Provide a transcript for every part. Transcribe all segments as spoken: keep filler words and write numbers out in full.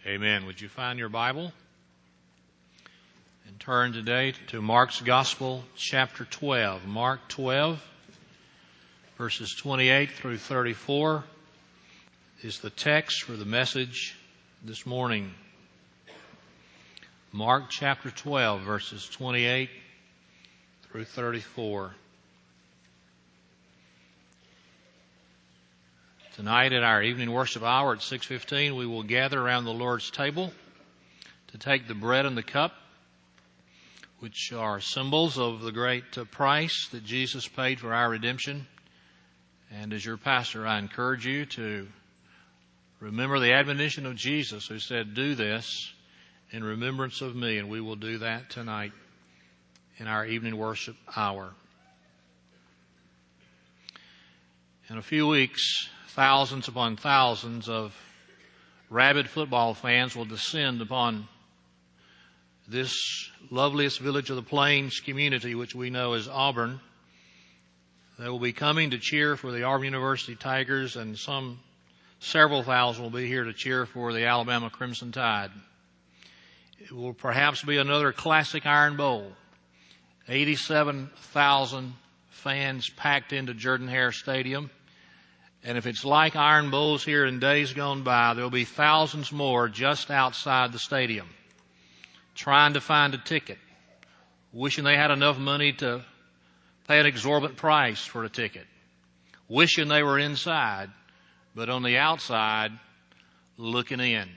Amen. Would you find your Bible and turn today to Mark's Gospel, chapter twelve. Mark twelve, verses twenty-eight through thirty-four is the text for the message this morning. Mark chapter twelve, verses twenty-eight through thirty-four. Tonight at our evening worship hour at six fifteen, we will gather around the Lord's table to take the bread and the cup, which are symbols of the great price that Jesus paid for our redemption. And as your pastor, I encourage you to remember the admonition of Jesus, who said, "Do this in remembrance of me," and we will do that tonight in our evening worship hour. In a few weeks, thousands upon thousands of rabid football fans will descend upon this loveliest village of the Plains community, which we know as Auburn. They will be coming to cheer for the Auburn University Tigers, and some several thousand will be here to cheer for the Alabama Crimson Tide. It will perhaps be another classic Iron Bowl. eighty-seven thousand fans packed into Jordan-Hare Stadium. And if it's like Iron Bowls here in days gone by, there'll be thousands more just outside the stadium trying to find a ticket, wishing they had enough money to pay an exorbitant price for a ticket, wishing they were inside, but on the outside, looking in.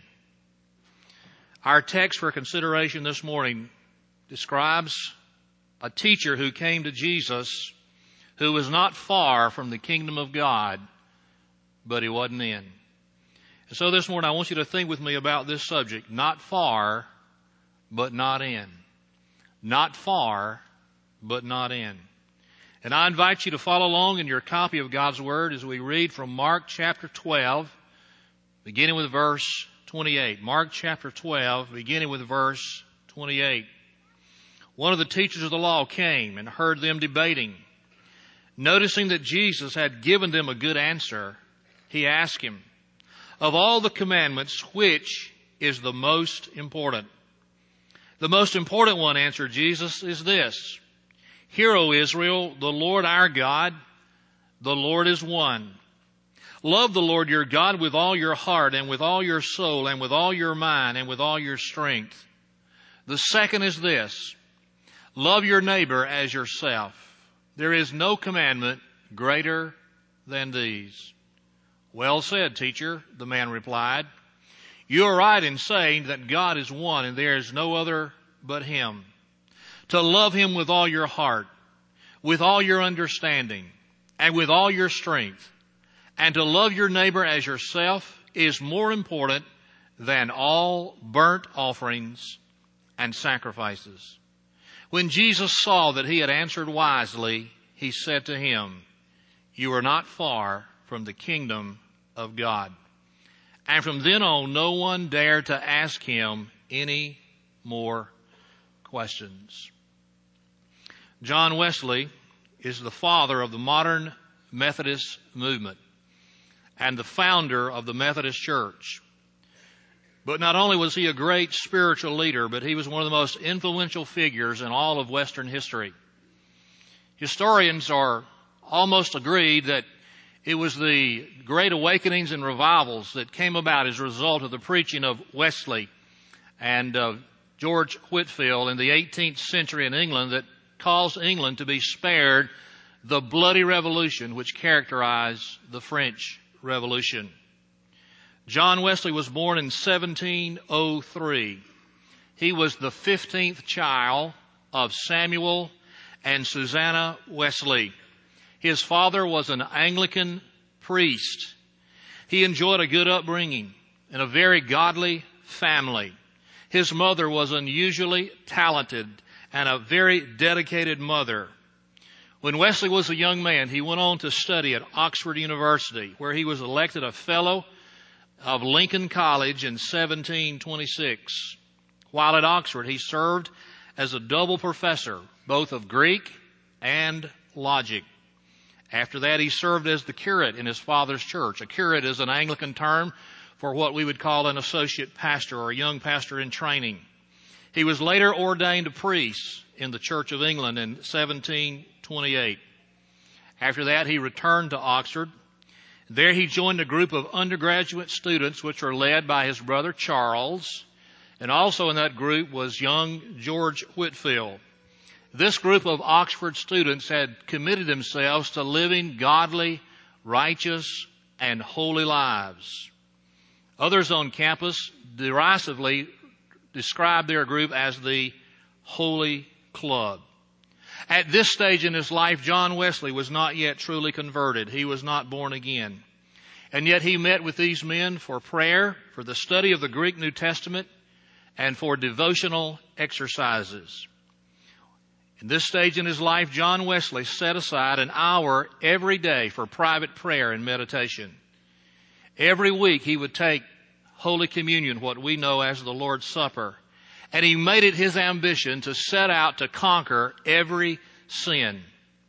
Our text for consideration this morning describes a teacher who came to Jesus who was not far from the kingdom of God, but he wasn't in. And so this morning I want you to think with me about this subject: not far, but not in. Not far, but not in. And I invite you to follow along in your copy of God's Word as we read from Mark chapter twelve, beginning with verse twenty-eight. Mark chapter twelve, beginning with verse twenty-eight. One of the teachers of the law came and heard them debating. Noticing that Jesus had given them a good answer, he asked him, "Of all the commandments, which is the most important?" "The most important one," answered Jesus, "is this: Hear, O Israel, the Lord our God, the Lord is one. Love the Lord your God with all your heart and with all your soul and with all your mind and with all your strength. The second is this: love your neighbor as yourself. There is no commandment greater than these." "Well said, teacher," the man replied. "You are right in saying that God is one and there is no other but Him. To love Him with all your heart, with all your understanding, and with all your strength, and to love your neighbor as yourself is more important than all burnt offerings and sacrifices." When Jesus saw that he had answered wisely, he said to him, "You are not far from the kingdom of God." And from then on, no one dared to ask him any more questions. John Wesley is the father of the modern Methodist movement and the founder of the Methodist Church. But not only was he a great spiritual leader, but he was one of the most influential figures in all of Western history. Historians are almost agreed that it was the great awakenings and revivals that came about as a result of the preaching of Wesley and uh, George Whitefield in the eighteenth century in England that caused England to be spared the bloody revolution which characterized the French Revolution. John Wesley was born in seventeen oh three. He was the fifteenth child of Samuel and Susanna Wesley. His father was an Anglican priest. He enjoyed a good upbringing in a very godly family. His mother was unusually talented and a very dedicated mother. When Wesley was a young man, he went on to study at Oxford University, where he was elected a fellow of Lincoln College in seventeen twenty-six. While at Oxford, he served as a double professor, both of Greek and logic. After that, he served as the curate in his father's church. A curate is an Anglican term for what we would call an associate pastor or a young pastor in training. He was later ordained a priest in the Church of England in seventeen twenty-eight. After that, he returned to Oxford. There he joined a group of undergraduate students which were led by his brother Charles, and also in that group was young George Whitefield. This group of Oxford students had committed themselves to living godly, righteous, and holy lives. Others on campus derisively described their group as the Holy Club. At this stage in his life, John Wesley was not yet truly converted. He was not born again. And yet he met with these men for prayer, for the study of the Greek New Testament, and for devotional exercises. In this stage in his life, John Wesley set aside an hour every day for private prayer and meditation. Every week he would take Holy Communion, what we know as the Lord's Supper, and he made it his ambition to set out to conquer every sin.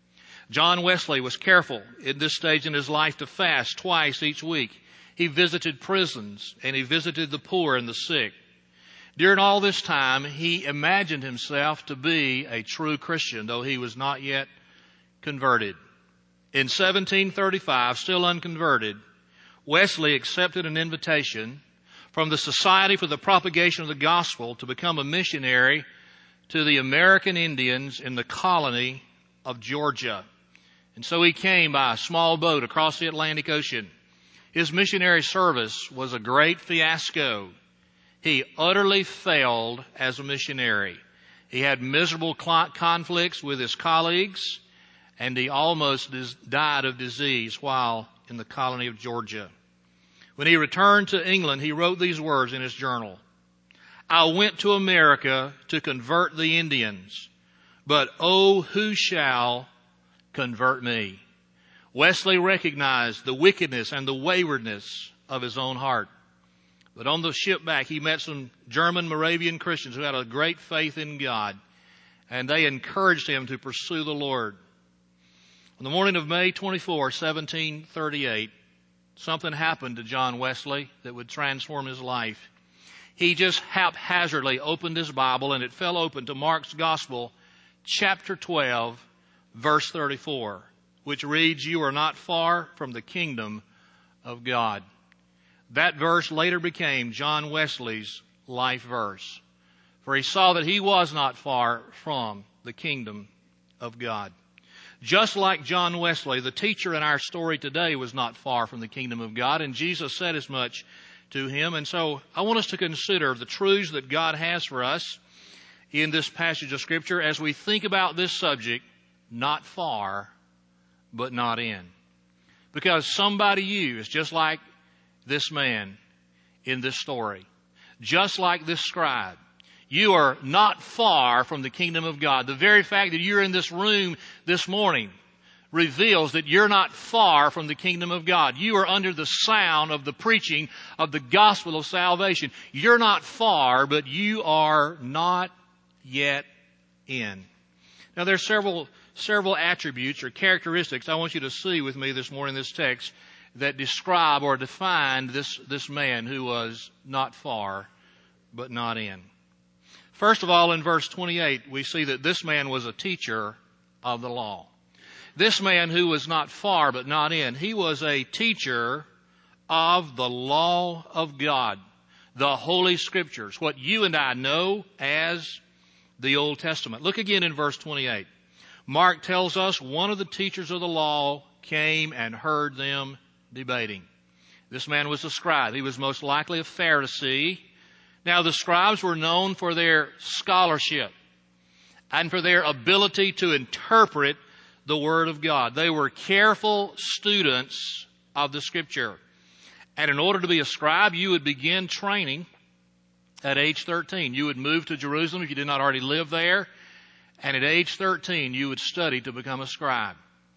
John Wesley was careful in this stage in his life to fast twice each week. He visited prisons and he visited the poor and the sick. During all this time, he imagined himself to be a true Christian, though he was not yet converted. In seventeen thirty-five, still unconverted, Wesley accepted an invitation from the Society for the Propagation of the Gospel to become a missionary to the American Indians in the colony of Georgia. And so he came by a small boat across the Atlantic Ocean. His missionary service was a great fiasco. He utterly failed as a missionary. He had miserable conflicts with his colleagues, and he almost died of disease while in the colony of Georgia. When he returned to England, he wrote these words in his journal: "I went to America to convert the Indians, but oh, who shall convert me?" Wesley recognized the wickedness and the waywardness of his own heart. But on the ship back, he met some German Moravian Christians who had a great faith in God, and they encouraged him to pursue the Lord. On the morning of May twenty-fourth, seventeen thirty-eight, something happened to John Wesley that would transform his life. He just haphazardly opened his Bible, and it fell open to Mark's Gospel, chapter twelve, verse thirty-four, which reads, "You are not far from the kingdom of God." That verse later became John Wesley's life verse, for he saw that he was not far from the kingdom of God. Just like John Wesley, the teacher in our story today was not far from the kingdom of God, and Jesus said as much to him. And so I want us to consider the truths that God has for us in this passage of Scripture as we think about this subject, not far, but not in. Because somebody used, just like this man in this story, just like this scribe, you are not far from the kingdom of God. The very fact that you're in this room this morning reveals that you're not far from the kingdom of God. You are under the sound of the preaching of the gospel of salvation. You're not far, but you are not yet in. Now, there are several several attributes or characteristics I want you to see with me this morning in this text that describe or define this, this man who was not far, but not in. First of all, in verse twenty-eight, we see that this man was a teacher of the law. This man who was not far, but not in, he was a teacher of the law of God, the Holy Scriptures, what you and I know as the Old Testament. Look again in verse twenty-eight. Mark tells us one of the teachers of the law came and heard them debating. This man was a scribe. He was most likely a Pharisee. Now, the scribes were known for their scholarship and for their ability to interpret the Word of God. They were careful students of the Scripture. And in order to be a scribe, you would begin training at age thirteen. You would move to Jerusalem if you did not already live there. And at age thirteen, you would study to become a scribe.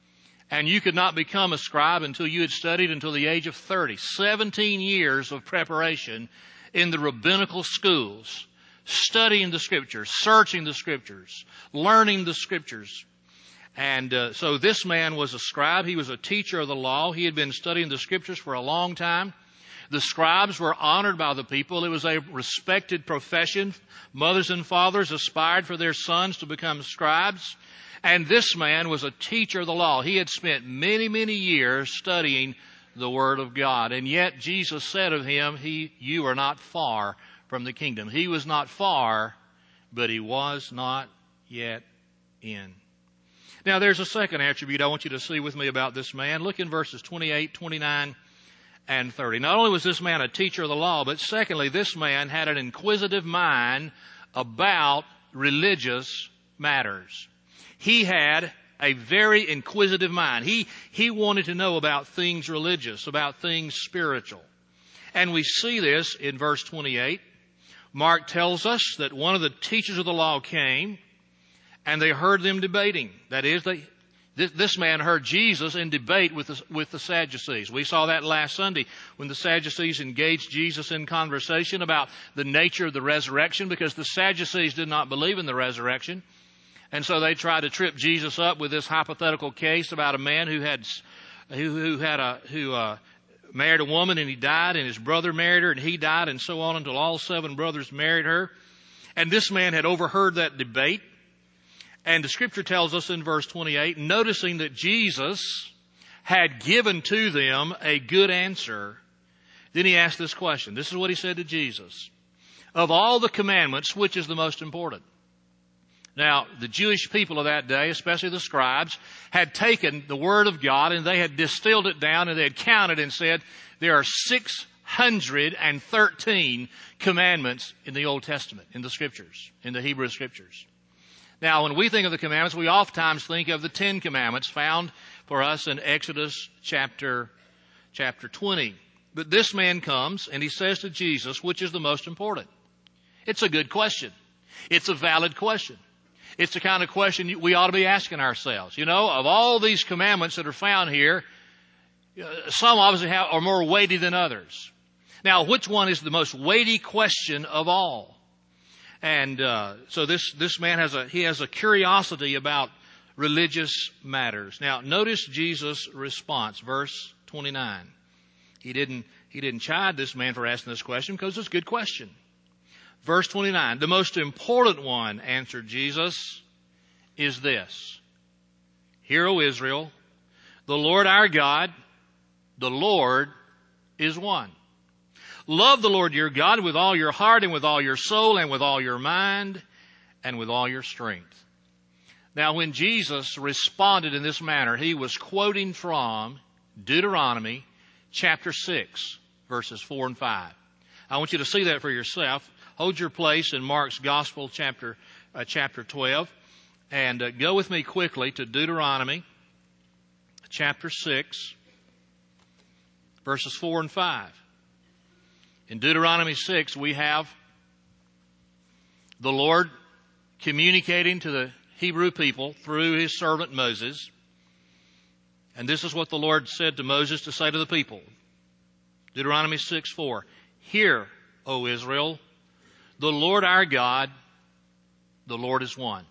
And you could not become a scribe until you had studied until the age of thirty. seventeen years of preparation in the rabbinical schools, studying the Scriptures, searching the Scriptures, learning the Scriptures. And uh, so this man was a scribe. He was a teacher of the law. He had been studying the Scriptures for a long time. The scribes were honored by the people. It was a respected profession. Mothers and fathers aspired for their sons to become scribes. And this man was a teacher of the law. He had spent many, many years studying the Word of God. And yet Jesus said of him, he, you are not far from the kingdom. He was not far, but he was not yet in. Now there's a second attribute I want you to see with me about this man. Look in verses twenty-eight, twenty-nine, and thirty. Not only was this man a teacher of the law, but secondly, this man had an inquisitive mind about religious matters. He had a very inquisitive mind. He, he wanted to know about things religious, about things spiritual. And we see this in verse twenty-eight. Mark tells us that one of the teachers of the law came and they heard them debating. That is, they, this, this man heard Jesus in debate with the, with the Sadducees. We saw that last Sunday when the Sadducees engaged Jesus in conversation about the nature of the resurrection, because the Sadducees did not believe in the resurrection. And so they tried to trip Jesus up with this hypothetical case about a man who had who, who had a who uh, married a woman and he died, and his brother married her and he died, and so on until all seven brothers married her. And this man had overheard that debate. And the Scripture tells us in verse twenty-eight, noticing that Jesus had given to them a good answer, then he asked this question. This is what he said to Jesus. Of all the commandments, which is the most important? Now, the Jewish people of that day, especially the scribes, had taken the Word of God and they had distilled it down and they had counted and said there are six hundred thirteen commandments in the Old Testament, in the Scriptures, in the Hebrew Scriptures. Now, when we think of the commandments, we oftentimes think of the Ten Commandments found for us in Exodus chapter, chapter twenty. But this man comes and he says to Jesus, which is the most important? It's a good question. It's a valid question. It's the kind of question we ought to be asking ourselves. You know, of all these commandments that are found here, some obviously have, are more weighty than others. Now, which one is the most weighty question of all? And uh, so this this man has a he has a curiosity about religious matters. Now, notice Jesus' response, verse twenty-nine. He didn't he didn't chide this man for asking this question because it's a good question. Verse twenty-nine, the most important one, answered Jesus, is this. Hear, O Israel, the Lord our God, the Lord is one. Love the Lord your God with all your heart and with all your soul and with all your mind and with all your strength. Now, when Jesus responded in this manner, he was quoting from Deuteronomy chapter six, verses four and five. I want you to see that for yourself. Hold your place in Mark's Gospel, chapter uh, chapter twelve, and uh, go with me quickly to Deuteronomy chapter six, verses four and five. In Deuteronomy six, we have the Lord communicating to the Hebrew people through his servant Moses. And this is what the Lord said to Moses to say to the people. Deuteronomy six four. Hear, O Israel, the Lord our God, the Lord is one.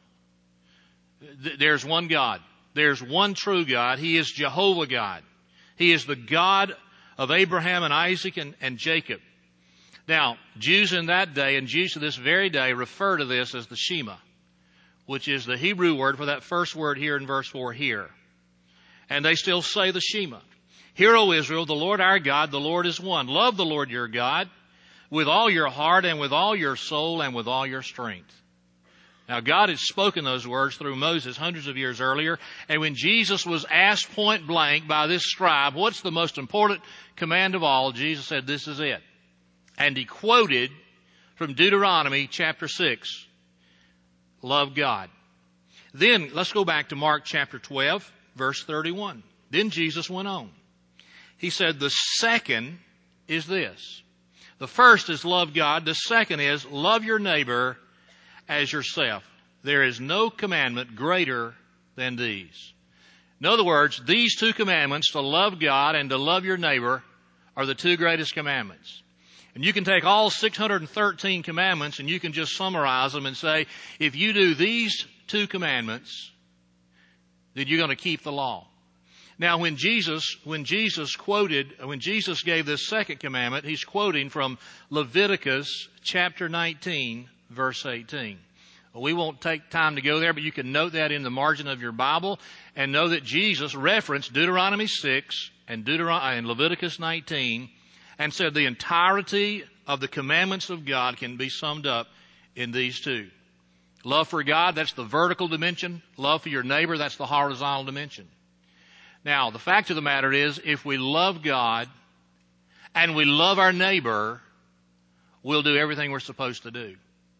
There's one God. There's one true God. He is Jehovah God. He is the God of Abraham and Isaac and, and Jacob. Now, Jews in that day and Jews to this very day refer to this as the Shema, which is the Hebrew word for that first word here in verse four, hear. And they still say the Shema. Hear, O Israel, the Lord our God, the Lord is one. Love the Lord your God with all your heart and with all your soul and with all your strength. Now, God had spoken those words through Moses hundreds of years earlier, and when Jesus was asked point blank by this scribe, what's the most important command of all, Jesus said, this is it. And he quoted from Deuteronomy chapter six, love God. Then let's go back to Mark chapter twelve, verse thirty-one. Then Jesus went on. He said, the second is this. The first is love God. The second is love your neighbor as yourself. There is no commandment greater than these. In other words, these two commandments, to love God and to love your neighbor, are the two greatest commandments. And you can take all six hundred thirteen commandments and you can just summarize them and say, if you do these two commandments, then you're going to keep the law. Now, when Jesus, when Jesus quoted, when Jesus gave this second commandment, he's quoting from Leviticus chapter nineteen, verse eighteen. We won't take time to go there, but you can note that in the margin of your Bible and know that Jesus referenced Deuteronomy six and, Deuteron- and Leviticus nineteen and said the entirety of the commandments of God can be summed up in these two. Love for God, that's the vertical dimension. Love for your neighbor, that's the horizontal dimension. Now, the fact of the matter is, if we love God and we love our neighbor, we'll do everything we're supposed to do.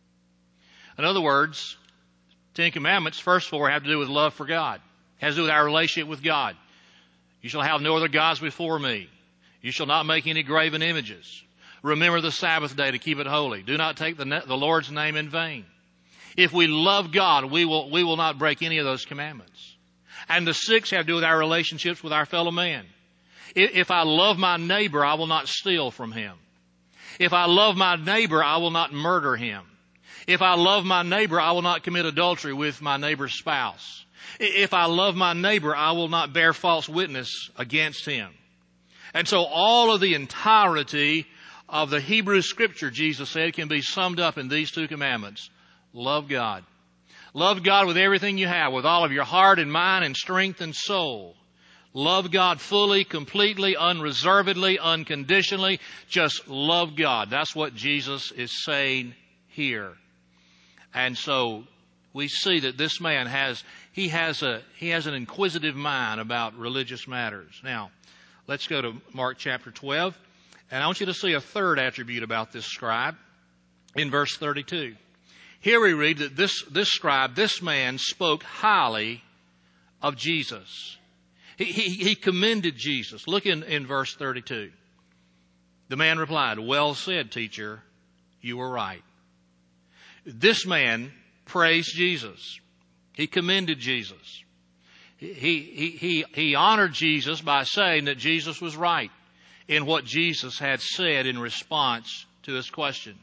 In other words, Ten Commandments, first four have to do with love for God. It has to do with our relationship with God. You shall have no other gods before me. You shall not make any graven images. Remember the Sabbath day to keep it holy. Do not take the, the Lord's name in vain. If we love God, we will, we will not break any of those commandments. And the six have to do with our relationships with our fellow man. If I love my neighbor, I will not steal from him. If I love my neighbor, I will not murder him. If I love my neighbor, I will not commit adultery with my neighbor's spouse. If I love my neighbor, I will not bear false witness against him. And so all of the entirety of the Hebrew Scripture, Jesus said, can be summed up in these two commandments. Love God. Love God with everything you have, with all of your heart and mind and strength and soul. Love God fully, completely, unreservedly, unconditionally. Just love God. That's what Jesus is saying here. And so we see that this man has, he has a, he has an inquisitive mind about religious matters. Now, let's go to Mark chapter twelve. And I want you to see a third attribute about this scribe in verse thirty-two. Here we read that this, this scribe, this man spoke highly of Jesus. He, he, he commended Jesus. Look in, in verse thirty-two. The man replied, "Well said, teacher, you were right." This man praised Jesus. He commended Jesus. He, he, he, he honored Jesus by saying that Jesus was right in what Jesus had said in response to his question.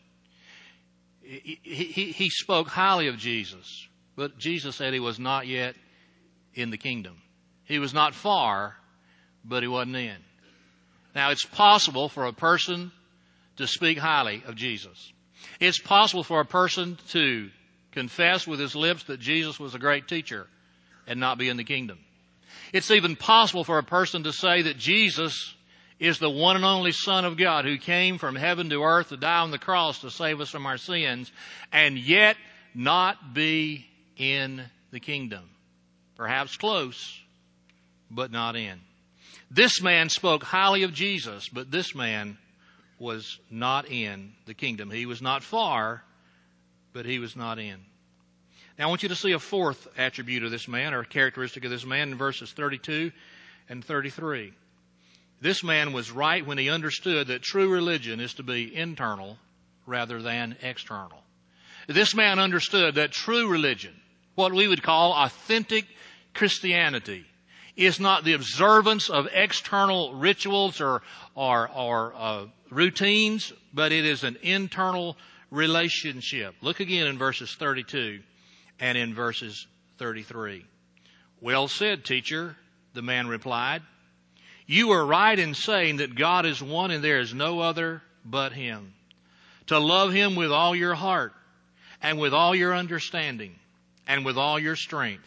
He, he, he spoke highly of Jesus, but Jesus said he was not yet in the kingdom. He was not far, but he wasn't in. Now, it's possible for a person to speak highly of Jesus. It's possible for a person to confess with his lips that Jesus was a great teacher and not be in the kingdom. It's even possible for a person to say that Jesus is the one and only Son of God who came from heaven to earth to die on the cross to save us from our sins, and yet not be in the kingdom. Perhaps close, but not in. This man spoke highly of Jesus, but this man was not in the kingdom. He was not far, but he was not in. Now I want you to see a fourth attribute of this man, or characteristic of this man, in verses thirty-two and thirty-three. This man was right when he understood that true religion is to be internal rather than external. This man understood that true religion, what we would call authentic Christianity, is not the observance of external rituals or, or, or uh, routines, but it is an internal relationship. Look again in verses thirty-two and in verses thirty-three. "Well said, teacher," the man replied. "You are right in saying that God is one and there is no other but Him. To love Him with all your heart and with all your understanding and with all your strength,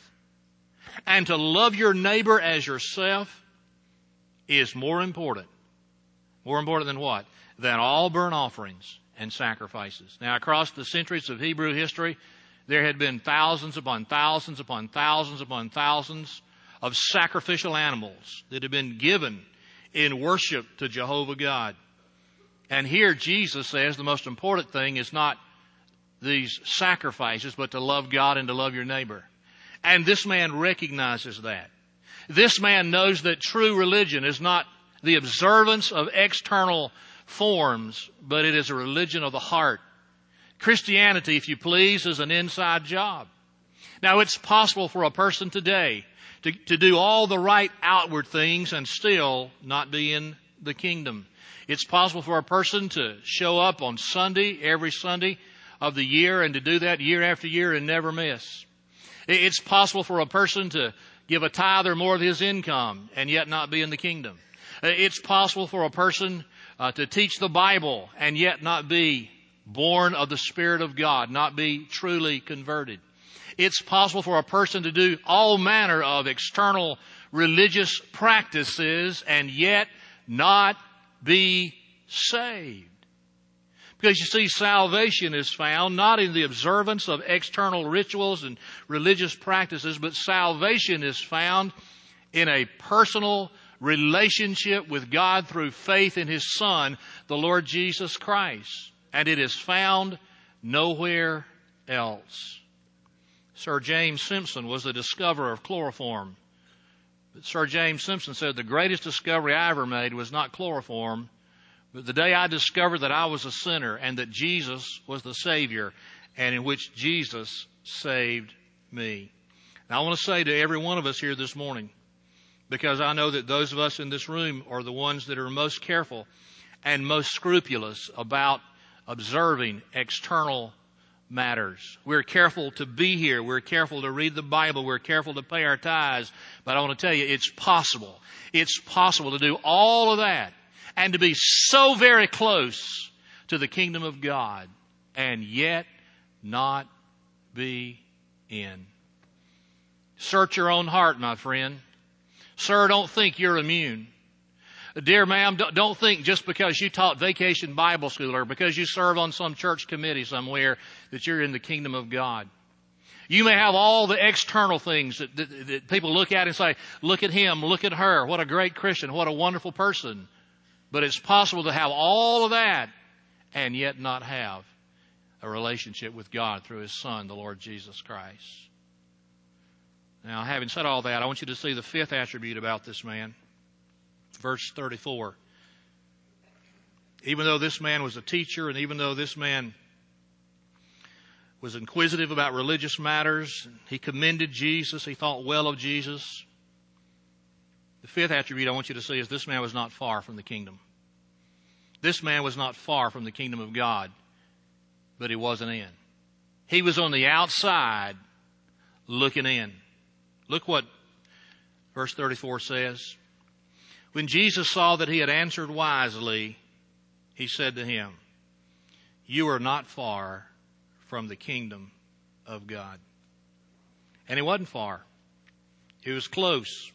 and to love your neighbor as yourself is more important. More important than what? Than all burnt offerings and sacrifices." Now, across the centuries of Hebrew history, there had been thousands upon thousands upon thousands upon thousands of sacrificial animals that had been given in worship to Jehovah God. And here Jesus says the most important thing is not these sacrifices, but to love God and to love your neighbor. And this man recognizes that. This man knows that true religion is not the observance of external forms, but it is a religion of the heart. Christianity, if you please, is an inside job. Now, it's possible for a person today to, to do all the right outward things and still not be in the kingdom. It's possible for a person to show up on Sunday, every Sunday of the year, and to do that year after year and never miss. It's possible for a person to give a tithe or more of his income and yet not be in the kingdom. It's possible for a person uh, to teach the Bible and yet not be born of the Spirit of God, not be truly converted. It's possible for a person to do all manner of external religious practices and yet not be saved. Because you see, salvation is found not in the observance of external rituals and religious practices, but salvation is found in a personal relationship with God through faith in His Son, the Lord Jesus Christ. And it is found nowhere else. Sir James Simpson was the discoverer of chloroform. But Sir James Simpson said, the greatest discovery I ever made was not chloroform, but the day I discovered that I was a sinner and that Jesus was the Savior, and in which Jesus saved me. Now, I want to say to every one of us here this morning, because I know that those of us in this room are the ones that are most careful and most scrupulous about observing external matters. We're careful to be here. We're careful to read the Bible. We're careful to pay our tithes. But I want to tell you, it's possible. It's possible to do all of that and to be so very close to the kingdom of God and yet not be in. Search your own heart, my friend. Sir, don't think you're immune. Dear ma'am, don't think just because you taught vacation Bible school or because you serve on some church committee somewhere that you're in the kingdom of God. You may have all the external things that, that, that people look at and say, look at him, look at her, what a great Christian, what a wonderful person. But it's possible to have all of that and yet not have a relationship with God through His Son, the Lord Jesus Christ. Now, having said all that, I want you to see the fifth attribute about this man. Verse thirty-four. Even though this man was a teacher, and even though this man was inquisitive about religious matters, he commended Jesus, he thought well of Jesus. The fifth attribute I want you to see is this man was not far from the kingdom. This man was not far from the kingdom of God, but he wasn't in. He was on the outside looking in. Look what verse thirty-four says. When Jesus saw that he had answered wisely, he said to him, you are not far from the kingdom of God. And he wasn't far. He was close.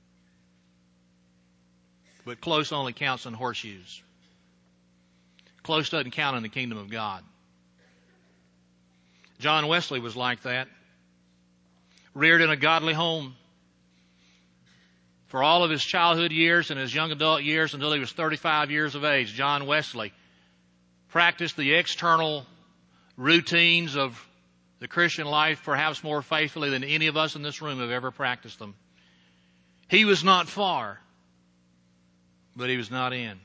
But close only counts in horseshoes. Close doesn't count in the kingdom of God. John Wesley was like that. Reared in a godly home. For all of his childhood years and his young adult years until he was thirty-five years of age, John Wesley practiced the external routines of the Christian life perhaps more faithfully than any of us in this room have ever practiced them. He was not far, but he was not in.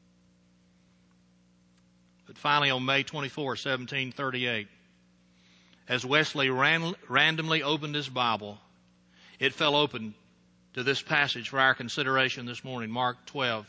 But finally, on May twenty-fourth, seventeen thirty-eight, as Wesley ran, randomly opened his Bible, it fell open to this passage for our consideration this morning, Mark twelve.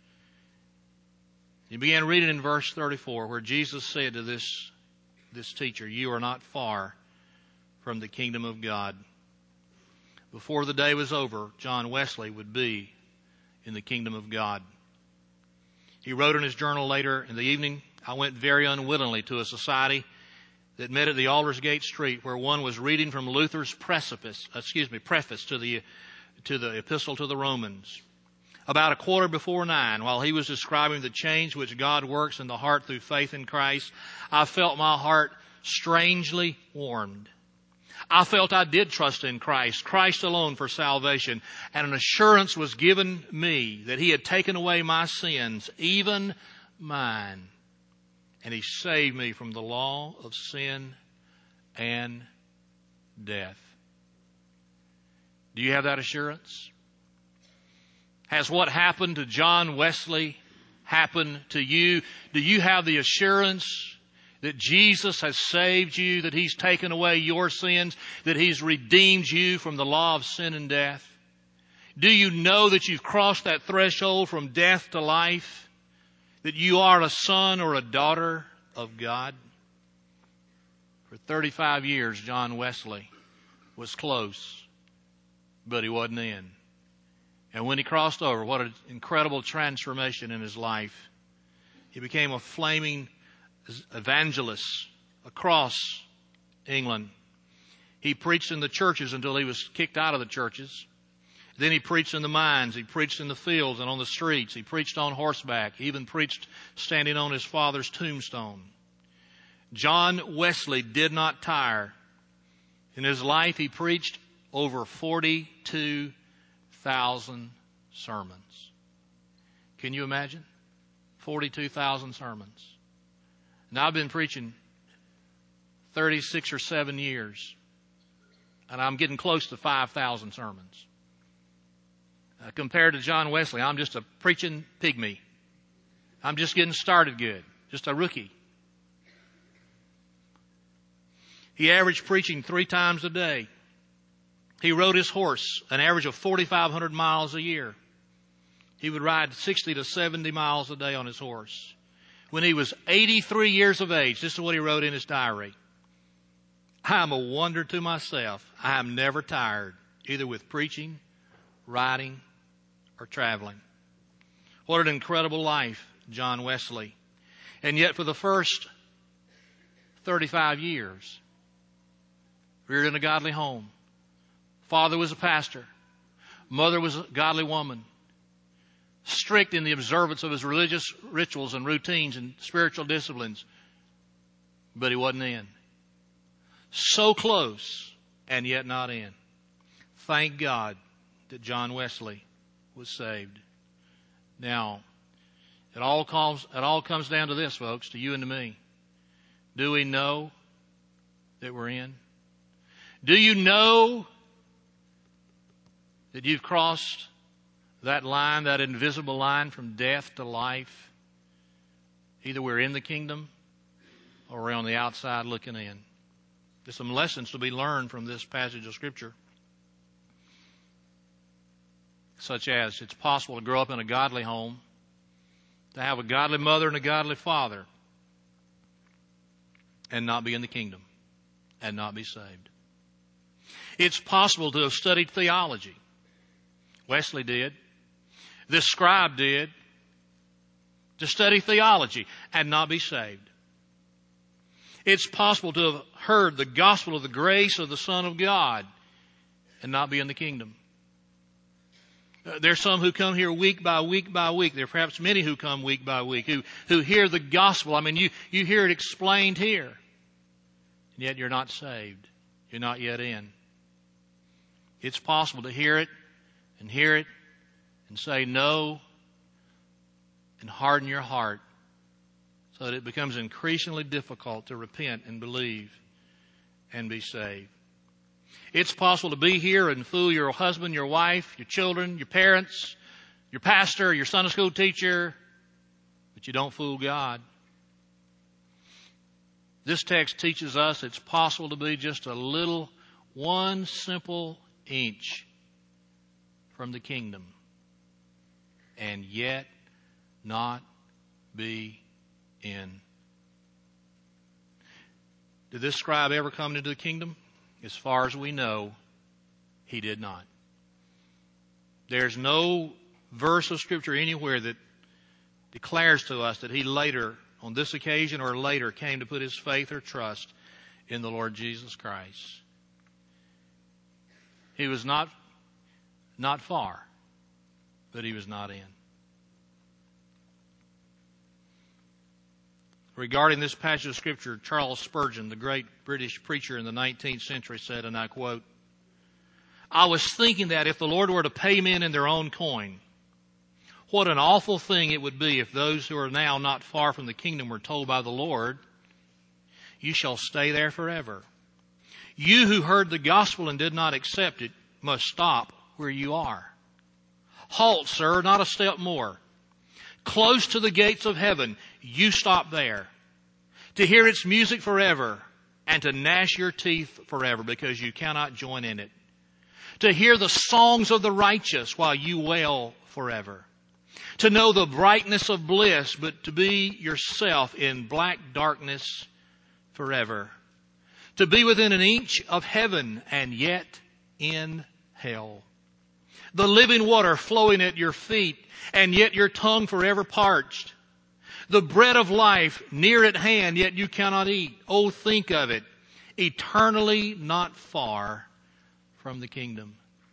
He began reading in verse thirty-four, where Jesus said to this, this teacher, you are not far from the kingdom of God. Before the day was over, John Wesley would be in the kingdom of God. He wrote in his journal later in the evening, I went very unwillingly to a society that met at the Aldersgate Street, where one was reading from Luther's precipice, excuse me, preface to the to the Epistle to the Romans. About a quarter before nine, while he was describing the change which God works in the heart through faith in Christ, I felt my heart strangely warmed. I felt I did trust in Christ, Christ alone for salvation, and an assurance was given me that He had taken away my sins, even mine, and He saved me from the law of sin and death. Do you have that assurance? Has what happened to John Wesley happened to you? Do you have the assurance that Jesus has saved you, that He's taken away your sins, that He's redeemed you from the law of sin and death? Do you know that you've crossed that threshold from death to life, that you are a son or a daughter of God? For thirty-five years, John Wesley was close but he wasn't in. And when he crossed over, what an incredible transformation in his life. He became a flaming evangelist across England. He preached in the churches until he was kicked out of the churches. Then he preached in the mines. He preached in the fields and on the streets. He preached on horseback. He even preached standing on his father's tombstone. John Wesley did not tire. In his life, he preached over forty-two thousand sermons. Can you imagine? forty-two thousand sermons. Now, I've been preaching thirty-six or seven years, and I'm getting close to five thousand sermons. Uh, compared to John Wesley, I'm just a preaching pygmy. I'm just getting started good, just a rookie. He averaged preaching three times a day. He rode his horse an average of forty-five hundred miles a year. He would ride sixty to seventy miles a day on his horse. When he was eighty-three years of age, this is what he wrote in his diary. I am a wonder to myself. I am never tired, either with preaching, riding, or traveling. What an incredible life, John Wesley. And yet for the first thirty-five years, reared in a godly home. Father was a pastor. Mother was a godly woman. Strict in the observance of his religious rituals and routines and spiritual disciplines. But he wasn't in. So close and yet not in. Thank God that John Wesley was saved. Now, it all comes, it all comes down to this, folks, to you and to me. Do we know that we're in? Do you know that you've crossed that line, that invisible line from death to life? Either we're in the kingdom or we're on the outside looking in. There's some lessons to be learned from this passage of Scripture. Such as it's possible to grow up in a godly home, to have a godly mother and a godly father, and not be in the kingdom, and not be saved. It's possible to have studied theology. Wesley did. This scribe did. To study theology and not be saved. It's possible to have heard the gospel of the grace of the Son of God and not be in the kingdom. Uh, there's some who come here week by week by week. There are perhaps many who come week by week who, who hear the gospel. I mean, you, you hear it explained here. And yet you're not saved. You're not yet in. It's possible to hear it and hear it and say no and harden your heart so that it becomes increasingly difficult to repent and believe and be saved. It's possible to be here and fool your husband, your wife, your children, your parents, your pastor, your Sunday school teacher, but you don't fool God. This text teaches us it's possible to be just a little, one simple inch from the kingdom and yet not be in. Did this scribe ever come into the kingdom? As far as we know, he did not. There's no verse of Scripture anywhere that declares to us that he later, on this occasion or later, came to put his faith or trust in the Lord Jesus Christ. He was not, not far, but he was not in. Regarding this passage of Scripture, Charles Spurgeon, the great British preacher in the nineteenth century, said, and I quote, I was thinking that if the Lord were to pay men in their own coin, what an awful thing it would be if those who are now not far from the kingdom were told by the Lord, you shall stay there forever. You who heard the gospel and did not accept it must stop where you are. Halt, sir, not a step more. Close to the gates of heaven, you stop there. To hear its music forever and to gnash your teeth forever because you cannot join in it. To hear the songs of the righteous while you wail forever. To know the brightness of bliss, but to be yourself in black darkness forever. To be within an inch of heaven and yet in hell. the living water flowing at your feet, and yet your tongue forever parched. The bread of life near at hand, yet you cannot eat. Oh, think of it. Eternally not far from the kingdom.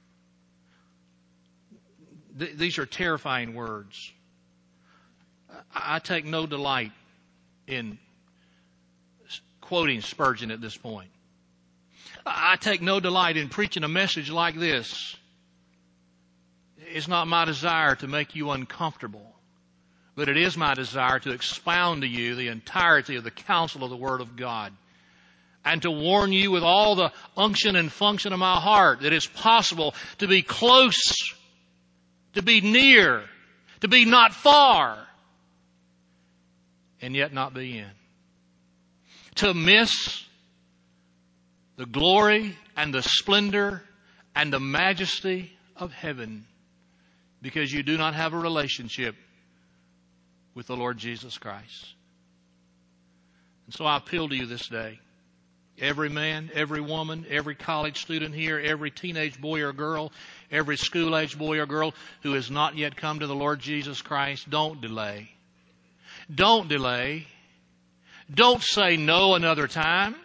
Th- these are terrifying words. I, I take no delight in quoting Spurgeon at this point. I, I take no delight in preaching a message like this. It's not my desire to make you uncomfortable, but it is my desire to expound to you the entirety of the counsel of the Word of God, and to warn you with all the unction and function of my heart that it's possible to be close, to be near, to be not far, and yet not be in. To miss the glory and the splendor and the majesty of heaven because you do not have a relationship with the Lord Jesus Christ. And so I appeal to you this day. Every man, every woman, every college student here, every teenage boy or girl, every school-age boy or girl who has not yet come to the Lord Jesus Christ, don't delay. Don't delay. Don't say no another time.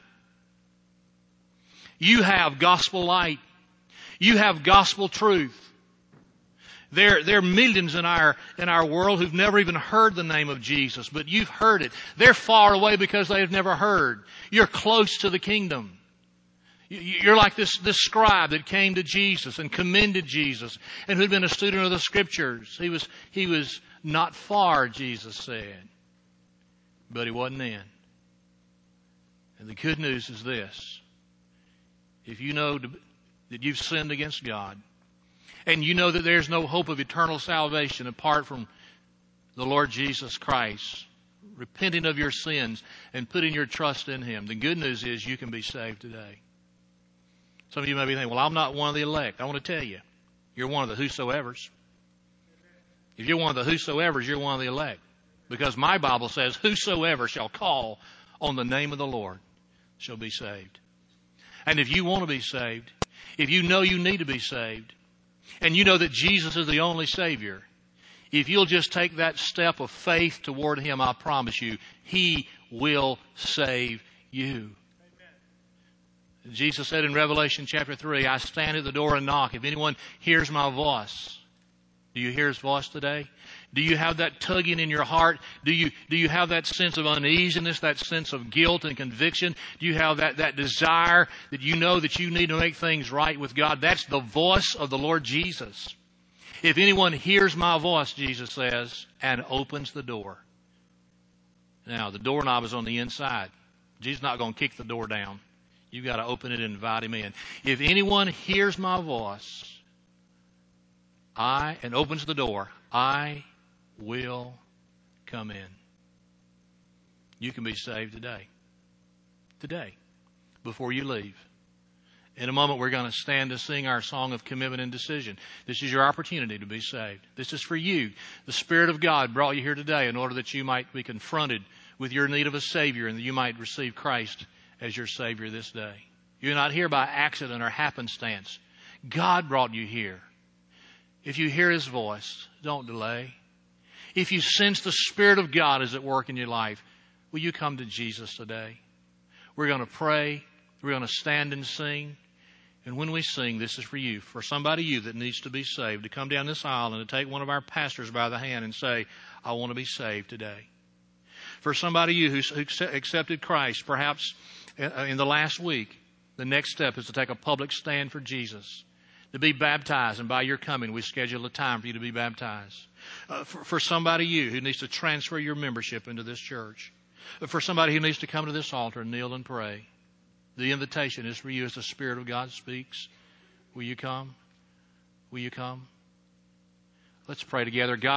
You have gospel light. You have gospel truth. There, there are millions in our, in our world who've never even heard the name of Jesus, but you've heard it. They're far away because they have never heard. You're close to the kingdom. You're like this, this scribe that came to Jesus and commended Jesus and who'd been a student of the Scriptures. He was, he was not far, Jesus said, but he wasn't in. And the good news is this. If you know that you've sinned against God, and you know that there's no hope of eternal salvation apart from the Lord Jesus Christ, repenting of your sins and putting your trust in Him, the good news is you can be saved today. Some of you may be thinking, well, I'm not one of the elect. I want to tell you, you're one of the whosoevers. If you're one of the whosoevers, you're one of the elect. Because my Bible says, whosoever shall call on the name of the Lord shall be saved. And if you want to be saved, if you know you need to be saved, and you know that Jesus is the only Savior, if you'll just take that step of faith toward Him, I promise you, He will save you. Amen. Jesus said in Revelation chapter three, I stand at the door and knock. If anyone hears my voice, do you hear His voice today? Do you have that tugging in your heart? Do you, do you have that sense of uneasiness, that sense of guilt and conviction? Do you have that, that desire that you know that you need to make things right with God? That's the voice of the Lord Jesus. If anyone hears my voice, Jesus says, and opens the door. Now, the doorknob is on the inside. Jesus is not going to kick the door down. You've got to open it and invite Him in. If anyone hears my voice, I, and opens the door, I will come in. You can be saved today. Today. Before you leave. In a moment, we're going to stand to sing our song of commitment and decision. This is your opportunity to be saved. This is for you. The Spirit of God brought you here today in order that you might be confronted with your need of a Savior and that you might receive Christ as your Savior this day. You're not here by accident or happenstance. God brought you here. If you hear His voice, don't delay. If you sense the Spirit of God is at work in your life, will you come to Jesus today? We're going to pray. We're going to stand and sing. And when we sing, this is for you. For somebody you that needs to be saved, to come down this aisle and to take one of our pastors by the hand and say, I want to be saved today. For somebody you who accepted Christ, perhaps in the last week, the next step is to take a public stand for Jesus. To be baptized, and by your coming, we schedule a time for you to be baptized. Uh, for, for somebody you who needs to transfer your membership into this church. Uh, for somebody who needs to come to this altar and kneel and pray. The invitation is for you as the Spirit of God speaks. Will you come? Will you come? Let's pray together. God